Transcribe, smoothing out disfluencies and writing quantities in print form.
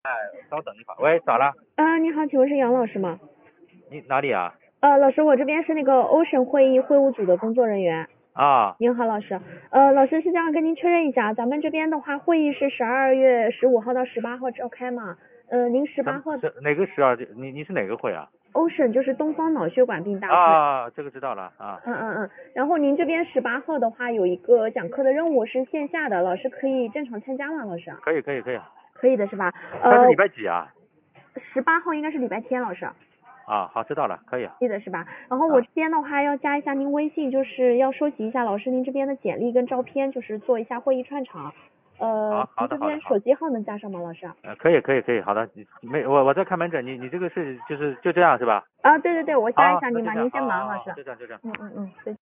稍等一会儿。喂，咋了？ 你好，请问是杨老师吗？ 你哪里啊？ 老师，我这边是那个Ocean 会议会务组的工作人员。 啊， 您好，老师。老师是这样，跟您确认一下，咱们这边的话，会议是12月15号到18号召开嘛？您18号哪个12？你是哪个会啊？ Ocean 就是东方脑血管病大会。 啊，这个知道了啊。 然后您这边18号的话有一个讲课的任务是线下的，老师可以正常参加吗？老师？ 可以。 可以的是吧？ 他是礼拜几啊 18号应该是礼拜天，老师。 啊，好，知道了，可以。 记得是吧？然后我这边的话要加一下您微信，就是要收集一下老师您这边的简历跟照片，就是做一下会议串场。 好的。 您这边手机号能加上吗，老师？ 可以，好的。我在看门诊，你这个是就这样是吧？ 对，我加一下您吧，您先忙，老师。 就这样。 对。